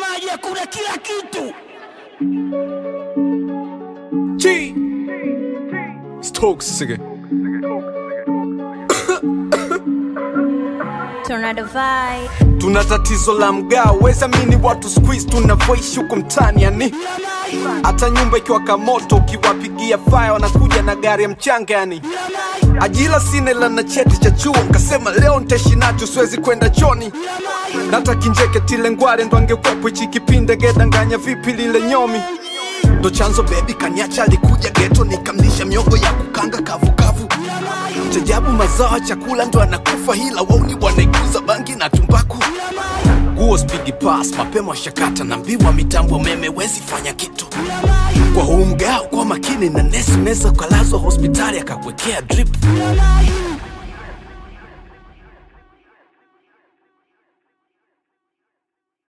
maji, kuna kila kitu. G Stokes sige. Tornado vibe. Tuna tatizo la mgao, weza mini watu squeeze tunavoishi huko mtani yani. Hata nyumba ikiwa kamoto ukiwapigia fire wanakuja na gari ya mchanga yani. Ajila sinela na cheti cha chuo, nkasema leo nitaishi nacho siwezi kwenda choni. Nata kinjeke tile ngware ndo angekwepo ichi kipinde gedanganya vipi lile nyomi. Ndo chanzo baby kanyacha alikuja ghetto nikamlisha miogo ya kukanga kavu kavu. Mtajabu mazao chakula ndo anakufa hila wauni wanaikuza bangi na tumbaku. Guo spigi pass mapema shakata na mbiwa mitambo meme wezi fanya kitu. Kwa huu mgao kwa makini na nesi meza kwa lazo hospitali akakwekea drip.